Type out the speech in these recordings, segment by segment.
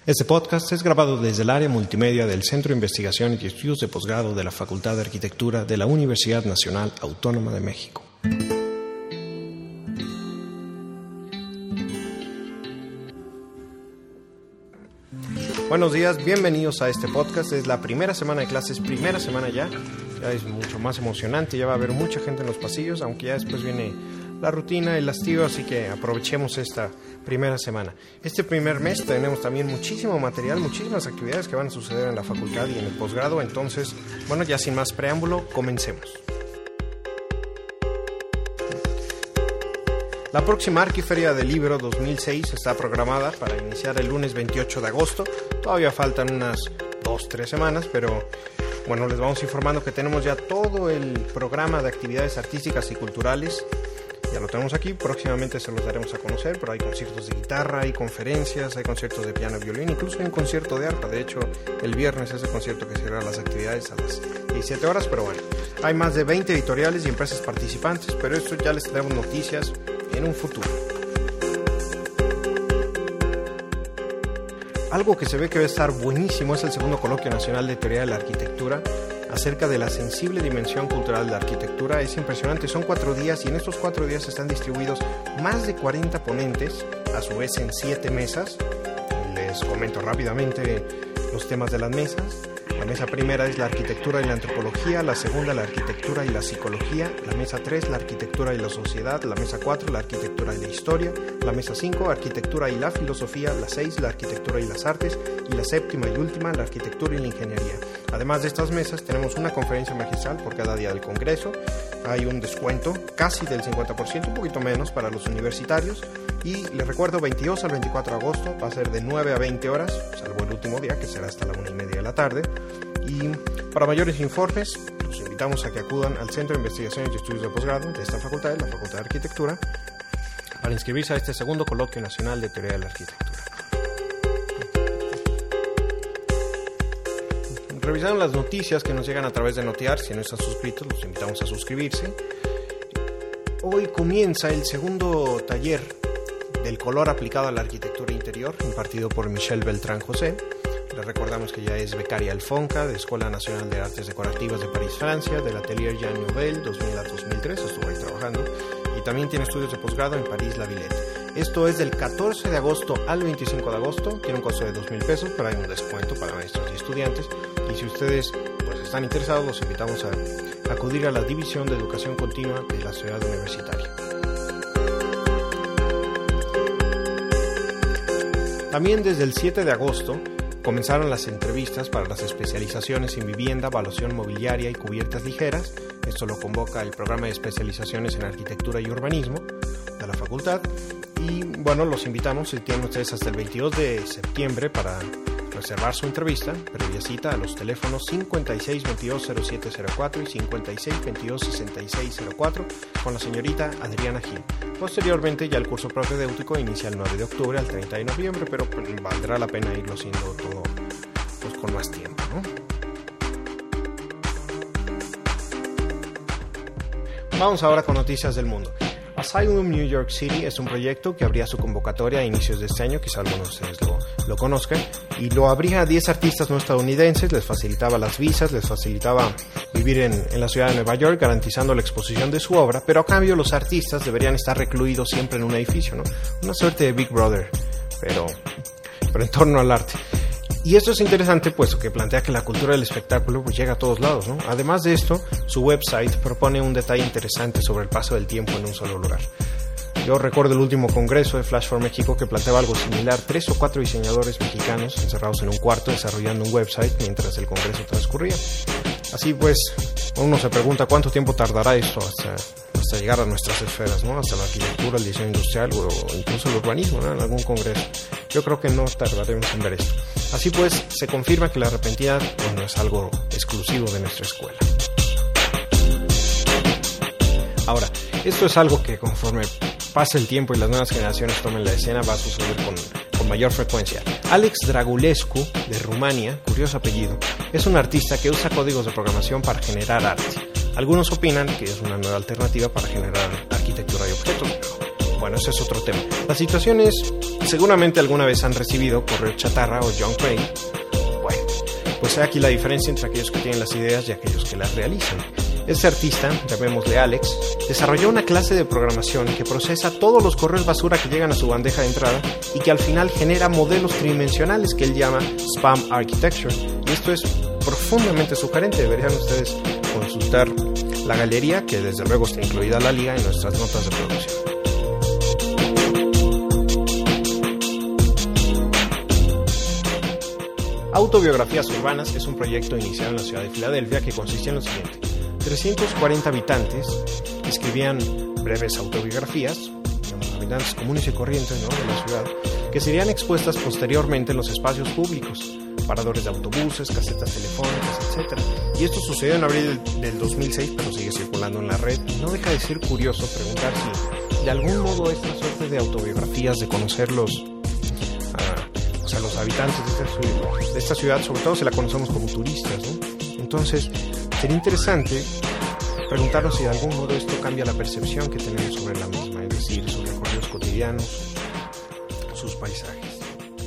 Este podcast es grabado desde el área multimedia del Centro de Investigación y Estudios de Posgrado de la Facultad de Arquitectura de la Universidad Nacional Autónoma de México. Buenos días, bienvenidos a este podcast. Es la primera semana de clases, primera semana ya es mucho más emocionante, ya va a haber mucha gente en los pasillos, aunque ya después viene la rutina, el hastío, así que aprovechemos esta primera semana. Este primer mes tenemos también muchísimo material, muchísimas actividades que van a suceder en la facultad y en el posgrado, entonces, bueno, ya sin más preámbulo, comencemos. La próxima Arquiferia del Libro 2006 está programada para iniciar el lunes 28 de agosto. Todavía faltan unas 2-3 semanas, pero bueno, les vamos informando que tenemos ya todo el programa de actividades artísticas y culturales. Ya lo tenemos aquí, próximamente se los daremos a conocer, pero hay conciertos de guitarra, hay conferencias, hay conciertos de piano y violín, incluso hay un concierto de arpa. De hecho, el viernes es el concierto que cierra las actividades a las 17 horas, pero bueno, hay más de 20 editoriales y empresas participantes, pero esto ya les tenemos noticias en un futuro. Algo que se ve que va a estar buenísimo es el segundo Coloquio Nacional de Teoría de la Arquitectura acerca de la sensible dimensión cultural de la arquitectura. Es impresionante, son 4 días y en estos 4 días están distribuidos más de 40 ponentes, a su vez en 7 mesas. Les comento rápidamente los temas de las mesas. La mesa primera es la arquitectura y la antropología, la segunda la arquitectura y la psicología, la mesa 3 la arquitectura y la sociedad, la mesa 4 la arquitectura y la historia, la mesa 5 arquitectura y la filosofía, la 6 la arquitectura y las artes y la séptima y última la arquitectura y la ingeniería. Además de estas mesas tenemos una conferencia magistral por cada día del congreso, hay un descuento casi del 50%, un poquito menos para los universitarios. Y les recuerdo, 22 al 24 de agosto va a ser de 9 a 20 horas, salvo el último día, que será hasta la 1:30 de la tarde. Y para mayores informes, los invitamos a que acudan al Centro de Investigación y Estudios de Posgrado de esta facultad, de la Facultad de Arquitectura, para inscribirse a este segundo Coloquio Nacional de Teoría de la Arquitectura. Revisando las noticias que nos llegan a través de Notear, si no están suscritos, los invitamos a suscribirse. Hoy comienza el segundo taller del color aplicado a la arquitectura interior, impartido por Michelle Beltrán José. Les recordamos que ya es becaria del FONCA, de Escuela Nacional de Artes Decorativas de París, Francia, del Atelier Jean Nouvel, 2000 a 2003, estuvo ahí trabajando, y también tiene estudios de posgrado en París, La Villette. Esto es del 14 de agosto al 25 de agosto, tiene un costo de $2,000, pero hay un descuento para maestros y estudiantes, y si ustedes pues están interesados, los invitamos a acudir a la División de Educación Continua de la Ciudad Universitaria. También desde el 7 de agosto comenzaron las entrevistas para las especializaciones en vivienda, evaluación mobiliaria y cubiertas ligeras. Esto lo convoca el programa de especializaciones en arquitectura y urbanismo de la facultad. Y bueno, los invitamos, tienen ustedes hasta el 22 de septiembre para reservar su entrevista, previa cita a los teléfonos 5622-0704 y 5622-6604 con la señorita Adriana Gil. Posteriormente ya el curso propedéutico inicia el 9 de octubre al 30 de noviembre, pero valdrá la pena irlo haciendo todo pues, con más tiempo, ¿no? Vamos ahora con noticias del mundo. Asylum New York City es un proyecto que abría su convocatoria a inicios de este año, quizá algunos de ustedes lo conozcan, y lo abría a 10 artistas no estadounidenses, les facilitaba las visas, les facilitaba vivir en la ciudad de Nueva York, garantizando la exposición de su obra, pero a cambio los artistas deberían estar recluidos siempre en un edificio, ¿no? Una suerte de Big Brother, pero en torno al arte. Y esto es interesante, puesto que plantea que la cultura del espectáculo pues, llega a todos lados, ¿no? Además de esto, su website propone un detalle interesante sobre el paso del tiempo en un solo lugar. Yo recuerdo el último congreso de Flash for México que planteaba algo similar, 3 o 4 diseñadores mexicanos encerrados en un cuarto desarrollando un website mientras el congreso transcurría. Así pues, uno se pregunta cuánto tiempo tardará esto hasta llegar a nuestras esferas, ¿no? Hasta la arquitectura, el diseño industrial o incluso el urbanismo, ¿no? En algún congreso. Yo creo que no tardaremos en ver esto. Así pues, se confirma que la repentinidad pues, no es algo exclusivo de nuestra escuela. Ahora, esto es algo que conforme pase el tiempo y las nuevas generaciones tomen la escena va a suceder con mayor frecuencia. Alex Dragulescu, de Rumania, curioso apellido, es un artista que usa códigos de programación para generar arte. Algunos opinan que es una nueva alternativa para generar arquitectura y objetos, bueno, ese es otro tema. La situación es, seguramente alguna vez han recibido correo chatarra o junk mail. Bueno, pues aquí la diferencia entre aquellos que tienen las ideas y aquellos que las realizan. Este artista, llamémosle Alex, desarrolló una clase de programación que procesa todos los correos basura que llegan a su bandeja de entrada y que al final genera modelos tridimensionales que él llama Spam Architecture. Y esto es profundamente sugerente. Deberían ustedes consultar la galería, que desde luego está incluida la liga en nuestras notas de producción. Autobiografías Urbanas es un proyecto iniciado en la ciudad de Filadelfia que consistía en lo siguiente. 340 habitantes escribían breves autobiografías, habitantes comunes y corrientes, ¿no?, de la ciudad, que serían expuestas posteriormente en los espacios públicos, paradores de autobuses, casetas telefónicas, etc. Y esto sucedió en abril del 2006, pero sigue circulando en la red. Y no deja de ser curioso preguntar si de algún modo esta suerte de autobiografías, de conocerlos, a los habitantes de esta ciudad, sobre todo si la conocemos como turistas, ¿no? Entonces, sería interesante preguntarnos si de algún modo esto cambia la percepción que tenemos sobre la misma, es decir, sus recorridos cotidianos, sus paisajes.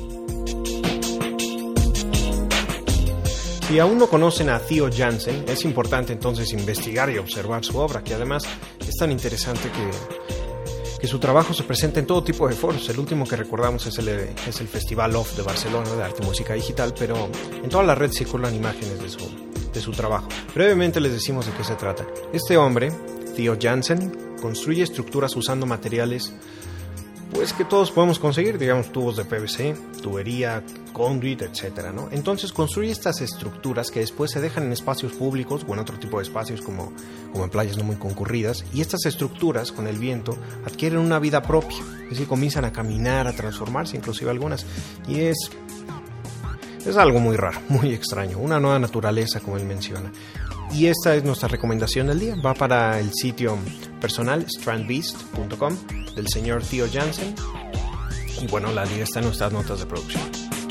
Si aún no conocen a Theo Jansen, es importante entonces investigar y observar su obra, que además es tan interesante que su trabajo se presenta en todo tipo de foros. El último que recordamos es el Festival Off de Barcelona de Arte y Música Digital, pero en toda la red circulan imágenes de su trabajo. Brevemente les decimos de qué se trata. Este hombre, Theo Jansen, construye estructuras usando materiales pues que todos podemos conseguir, digamos tubos de PVC, tubería, conduit, etcétera, ¿no? Entonces construye estas estructuras que después se dejan en espacios públicos o en otro tipo de espacios como en playas no muy concurridas, y estas estructuras con el viento adquieren una vida propia, es decir, comienzan a caminar, a transformarse, inclusive algunas, y es algo muy raro, muy extraño, una nueva naturaleza, como él menciona. Y esta es nuestra recomendación del día. Va para el sitio personal strandbeast.com del señor Theo Jansen. Y bueno, la liga está en nuestras notas de producción.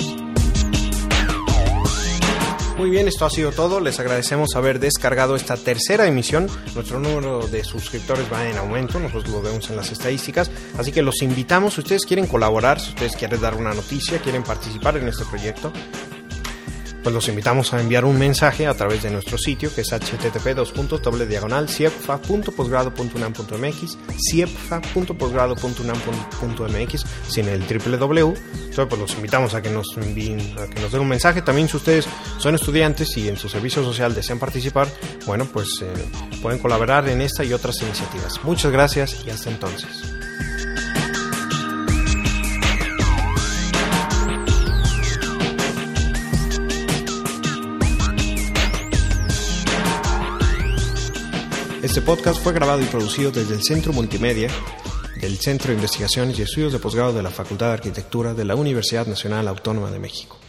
Muy bien, esto ha sido todo. Les agradecemos haber descargado esta tercera emisión. Nuestro número de suscriptores va en aumento, nosotros lo vemos en las estadísticas. Así que los invitamos, si ustedes quieren colaborar, si ustedes quieren dar una noticia, quieren participar en este proyecto, pues los invitamos a enviar un mensaje a través de nuestro sitio, que es http://ciepfa.posgrado.unam.mx, ciepfa.posgrado.unam.mx, sin el www. Entonces, pues los invitamos a que nos envíen, a que nos den un mensaje. También, si ustedes son estudiantes y en su servicio social desean participar, bueno, pues pueden colaborar en esta y otras iniciativas. Muchas gracias y hasta entonces. Este podcast fue grabado y producido desde el Centro Multimedia del Centro de Investigaciones y Estudios de Posgrado de la Facultad de Arquitectura de la Universidad Nacional Autónoma de México.